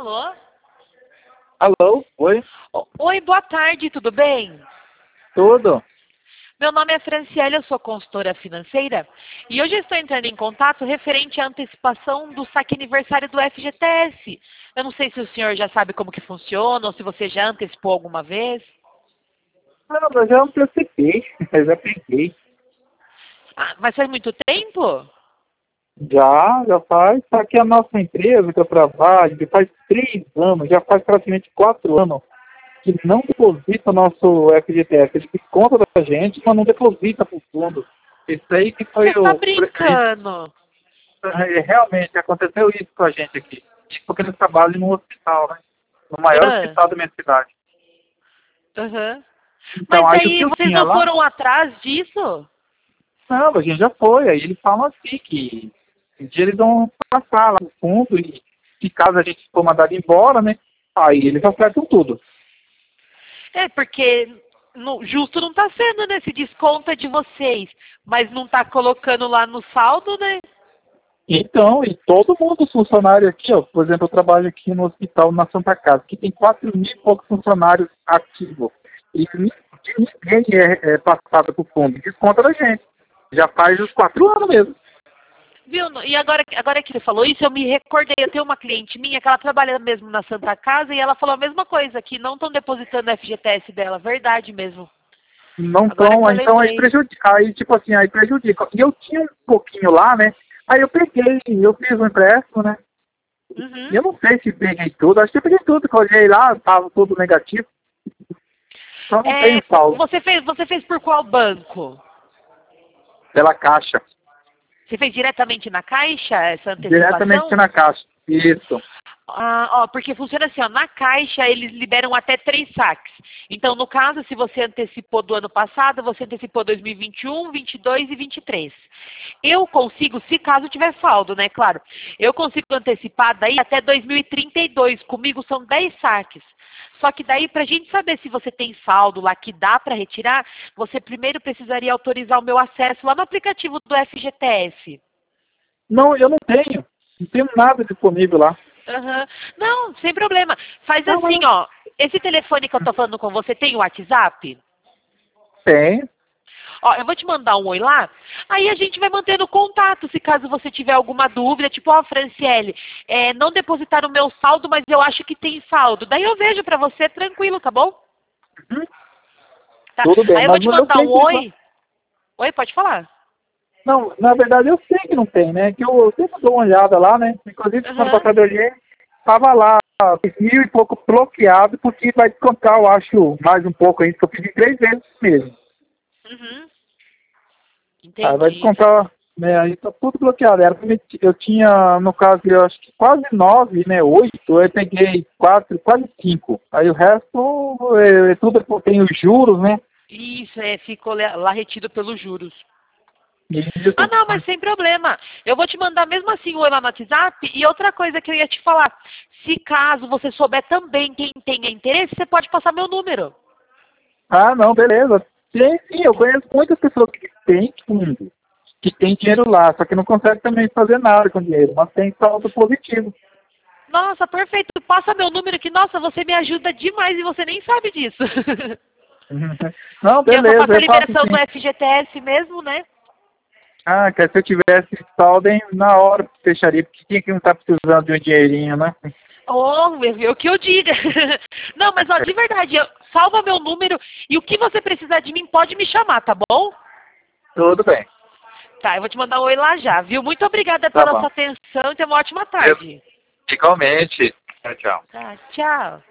Alô? Alô? Oi? Oi, boa tarde, tudo bem? Tudo? Meu nome é Franciele, eu sou consultora financeira e hoje eu estou entrando em contato referente à antecipação do saque aniversário do FGTS. Eu não sei se o senhor já sabe como que funciona ou se você já antecipou alguma vez. Não, mas já antecipei, eu já peguei. Ah, mas faz muito tempo? Já faz. Só que a nossa empresa que eu trabalho, que faz 3 anos, já faz praticamente 4 anos, que não deposita o nosso FGTS. Ele desconta da gente, mas não deposita para o fundo. Isso aí que foi Você está o... brincando? Realmente aconteceu isso com a gente aqui. Porque eles trabalham no hospital, né? No maior Ah, hospital da minha cidade. aham. Então, Mas aí o que aí eu vocês tinha não lá... foram atrás disso? Não, a gente já foi. Aí eles falam assim que um dia eles vão passar lá no fundo e se caso a gente for mandado embora, né? Aí eles acertam tudo. É, porque justo não está sendo, né? Se desconta de vocês, mas não está colocando lá no saldo, né? Então, e todo mundo, os funcionários aqui, ó, por exemplo, eu trabalho aqui no hospital na Santa Casa, que tem 4.000 e poucos funcionários ativos. E ninguém é passado para o fundo, desconta da gente. Já faz os 4 anos mesmo. Viu? E agora que você falou isso, eu me recordei. Eu tenho uma cliente minha que ela trabalha mesmo na Santa Casa e ela falou a mesma coisa, que não estão depositando o FGTS dela. Verdade mesmo. Não Agora que estão, eu então aí lembrei. prejudica, aí tipo assim, aí prejudica. E eu tinha um pouquinho lá, né? Aí eu peguei, eu fiz um empréstimo, né? E Uhum. eu não sei se peguei tudo, acho que eu peguei tudo, que eu olhei lá, tava tudo negativo, só não É, tenho saldo você fez por qual banco? pela caixa, Você fez diretamente na Caixa essa diretamente antecipação? na caixa. Isso. Ah, ó, porque funciona assim, ó, na Caixa eles liberam até 3 saques. Então, no caso, se você antecipou do ano passado, você antecipou 2021, 22 e 23. Eu consigo, se caso tiver saldo, né, claro, eu consigo antecipar daí até 2032. Comigo são 10 saques. Só que daí, para a gente saber se você tem saldo lá que dá para retirar, você primeiro precisaria autorizar o meu acesso lá no aplicativo do FGTS. Não, eu não tenho nada disponível lá. Aham. Não, sem problema. Faz Não, mas assim, não ó. Esse telefone que eu tô falando com você tem o WhatsApp? tem. Ó, eu vou te mandar um oi lá. Aí a gente vai mantendo contato, se caso você tiver alguma dúvida, tipo, ó, Franciele, não depositar o meu saldo, mas eu acho que tem saldo. Daí eu vejo pra você tranquilo, tá bom? Uhum. Tá. Tudo bem, Aí eu vou mas te eu mandar sei um que eles não. oi. Oi, pode falar. Não, na verdade eu sei que não tem, né? Que eu sempre dou uma olhada lá, né? Inclusive, quando Aham. passado eu olhei, tava lá, 1.000 e pouco bloqueado, porque vai descontar, eu acho, mais um pouco ainda, que eu pedi 3 vezes mesmo. Uhum. Aí vai Entendi. descontar, né? Aí tá tudo bloqueado. Eu tinha, no caso, eu acho que quase 9, né? 8, eu peguei 4, quase 5. Aí o resto, tudo tem os juros, né? Isso, ficou lá retido pelos juros. Ah, Isso. não, mas sem problema. Eu vou te mandar mesmo assim o oi lá no WhatsApp. E outra coisa que eu ia te falar. Se caso você souber também quem tenha interesse, você pode passar meu número. Ah, não, beleza. Tem, sim, eu conheço muitas pessoas que têm fundo, que têm dinheiro lá, só que não conseguem também fazer nada com dinheiro, mas tem saldo positivo. Nossa, perfeito. Passa meu número que, nossa, você me ajuda demais e você nem sabe disso. Não, Que eu só beleza, faço a eu faço liberação do sim. FGTS mesmo, né? Ah, que se eu tivesse saldo, hein, na hora fecharia, porque tinha que não estar precisando de um dinheirinho, né? Oh, o que eu diga. Não, mas ó, de verdade, salva meu número e o que você precisar de mim pode me chamar, tá bom? Tudo bem, Tá, eu vou te mandar um oi lá já, viu? Muito obrigada tá pela bom. sua atenção e tenha uma ótima tarde. Igualmente. Tchau, tchau. Tá, tchau.